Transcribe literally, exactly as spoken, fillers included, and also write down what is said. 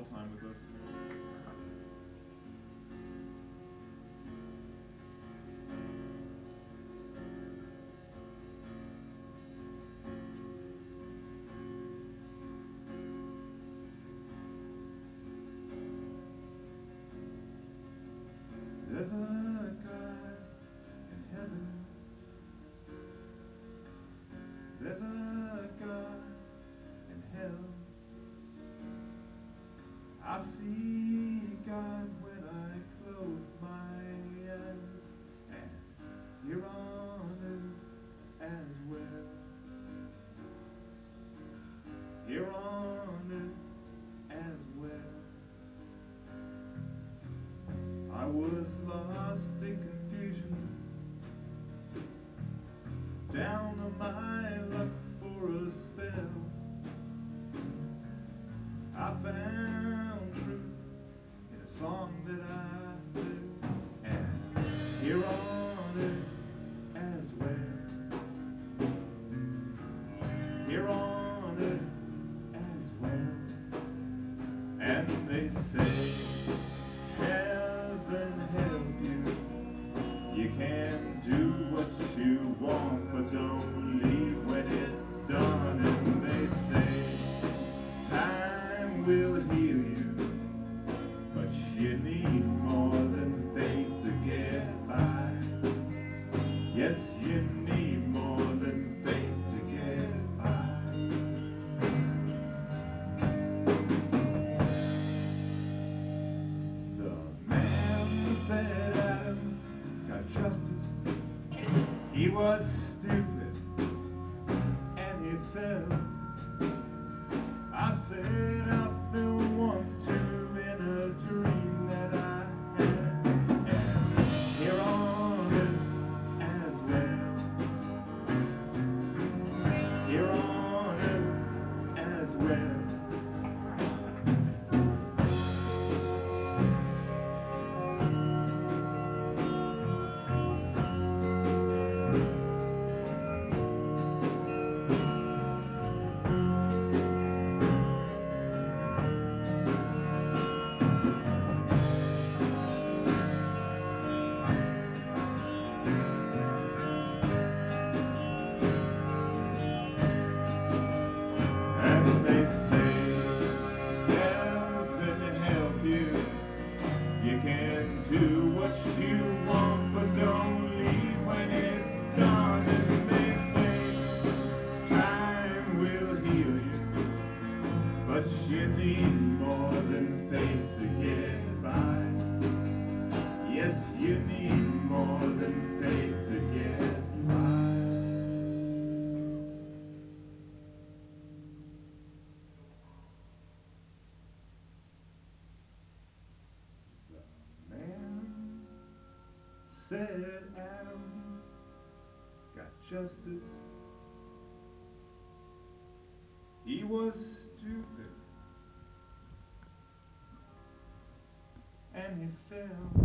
more time with us. There's a God in heaven. There's a God in hell. I see God when I close my eyes, and here on earth as well. Here on earth as well. I was lost in confusion, down on my luck for a spell. I found truth in a song that I knew, and here on earth as well. Here on earth as well. And they say, heaven help you. You can do what you want, but don't leave when it's done. And they say, time will heal you, but you need more than faith to get by. Yes, you need more than faith to get by. The man said Adam got justice. He was stupid and he fell. I said I fell once too in a dream that I had, and here on earth as well. Here on earth as well. They say, heaven help you. You can do what you want, but don't leave when it's done. And they say, time will heal you, but you need more than faith to get by. Yes, you need more than faith to get by. Said Adam got justice. He was stupid and he fell.